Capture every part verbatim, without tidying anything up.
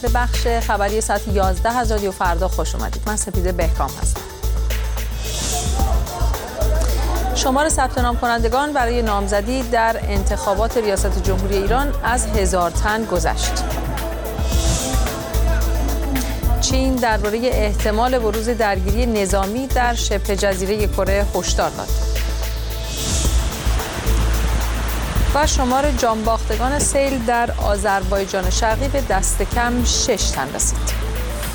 به بخش خبری ساعت یازده از رادیو فردا خوش اومدید. من سپیده بهکام هستم. شمار ثبت نام کنندگان برای نامزدی در انتخابات ریاست جمهوری ایران از هزار تن گذشت. چین درباره احتمال بروز درگیری نظامی در شبه جزیره کره هشدار داد. و شمار جانباختگان سیل در آذربایجان شرقی به دست کم شش تن رسید.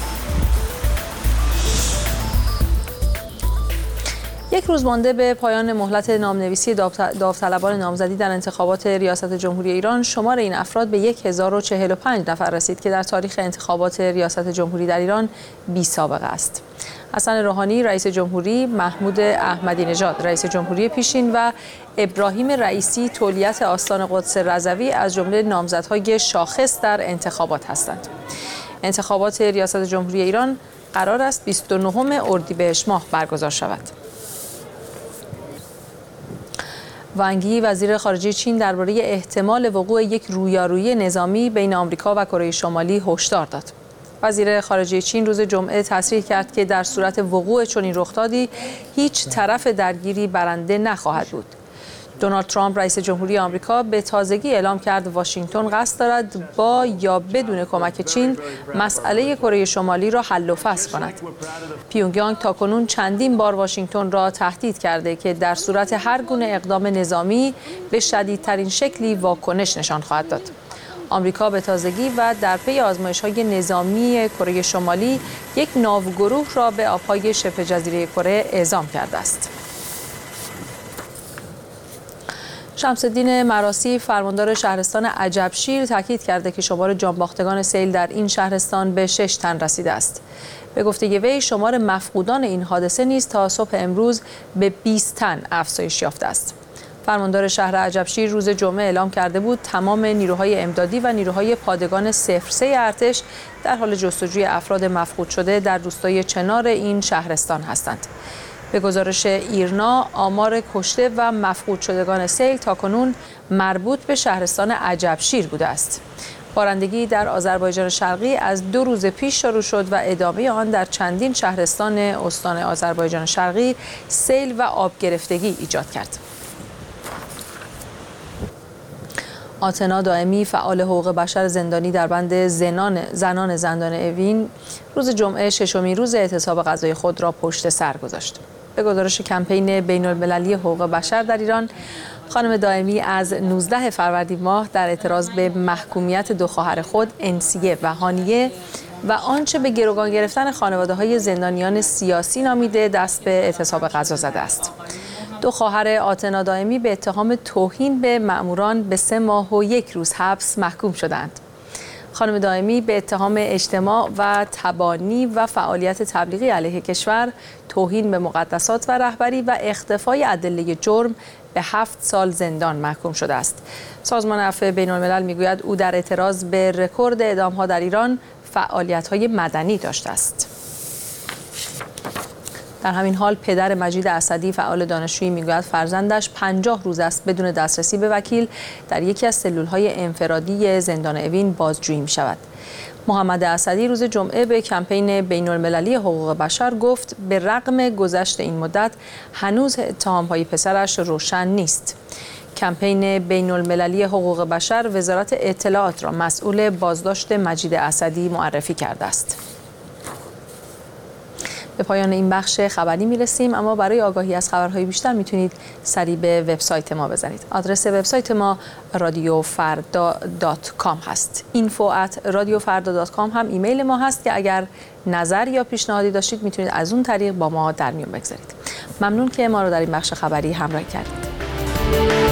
یک روز مانده به پایان مهلت نامنویسی داوطلبان نامزدی در انتخابات ریاست جمهوری ایران، شمار این افراد به هزار و چهل و پنج نفر رسید که در تاریخ انتخابات ریاست جمهوری در ایران بی سابقه است. حسن روحانی رئیس جمهوری، محمود احمدی نژاد رئیس جمهوری پیشین و ابراهیم رئیسی تولیت آستان قدس رضوی از جمله نامزدهای شاخص در انتخابات هستند. انتخابات ریاست جمهوری ایران قرار است بیست و نه اردیبهشت ماه برگزار شود. وانگ یی وزیر خارجه چین درباره احتمال وقوع یک رویارویی نظامی بین آمریکا و کره شمالی هشدار داد. وزیر خارجه چین روز جمعه تصریح کرد که در صورت وقوع چنین رخدادی هیچ طرف درگیری برنده نخواهد بود. دونالد ترامپ رئیس جمهوری آمریکا به تازگی اعلام کرد واشنگتن قصد دارد با یا بدون کمک چین مسئله کره شمالی را حل و فصل کند. پیونگیانگ تاکنون چندین بار واشنگتن را تهدید کرده که در صورت هر گونه اقدام نظامی به شدیدترین شکلی واکنش نشان خواهد داد. آمریکا به تازگی و در پی آزمایش‌های نظامی کره شمالی یک ناوگروه را به آب‌های شبه جزیره کره اعزام کرده است. شمس‌الدین مراسی فرماندار شهرستان عجبشیر تاکید کرده که شمار جانباختگان سیل در این شهرستان به شش تن رسیده است. به گفته وی شمار مفقودان این حادثه نیز تا صبح امروز به بیست تن افزایش یافته است. فرماندار شهر عجبشیر روز جمعه اعلام کرده بود تمام نیروهای امدادی و نیروهای پادگان صفر سه ارتش در حال جستجوی افراد مفقود شده در روستای چنار این شهرستان هستند. به گزارش ایرنا آمار کشته و مفقود شدگان سیل تاکنون مربوط به شهرستان عجبشیر بوده است. بارندگی در آذربایجان شرقی از دو روز پیش شروع شد و ادامه آن در چندین شهرستان استان آذربایجان شرقی سیل و آب گرفتگی ایجاد کرد. آتنا دائمی فعال حقوق بشر زندانی در بند زنان زنان زندان اوین روز جمعه ششمین روز اعتصاب غذای خود را پشت سر گذاشت. به گزارش کمپین بین‌المللی حقوق بشر در ایران، خانم دائمی از نوزده فروردین ماه در اعتراض به محکومیت دو خواهر خود انسیه و هانیه و آنچه به گروگان گرفتن خانواده‌های زندانیان سیاسی نامیده دست به اعتصاب غذا زده است. دو خواهر آتنا دائمی به اتهام توهین به مأموران به سه ماه و یک روز حبس محکوم شدند. خانم دائمی به اتهام اجتماع و تبانی و فعالیت تبلیغی علیه کشور، توهین به مقدسات و رهبری و اختفای ادله جرم به هفت سال زندان محکوم شده است. سازمان عفو بین‌الملل میگوید او در اعتراض به رکورد اعدام‌ها در ایران فعالیت‌های مدنی داشته است. در همین حال پدر مجید اسدی فعال دانشجویی میگوید فرزندش پنجاه روز است بدون دسترسی به وکیل در یکی از سلول‌های انفرادی زندان اوین بازجویی می شود. محمد اسدی روز جمعه به کمپین بین‌المللی حقوق بشر گفت به رغم گذشت این مدت هنوز اتهام‌های پسرش روشن نیست. کمپین بین‌المللی حقوق بشر وزارت اطلاعات را مسئول بازداشت مجید اسدی معرفی کرده است. به پایان این بخش خبری میرسیم، اما برای آگاهی از خبرهای بیشتر میتونید سری به وبسایت ما بزنید. آدرس وبسایت ما رادیو فردا دات کام هست. اینفو ات رادیو فردا دات کام هم ایمیل ما هست که اگر نظر یا پیشنهادی داشتید میتونید از اون طریق با ما در میون بگذارید. ممنون که ما رو در این بخش خبری همراهی کردید.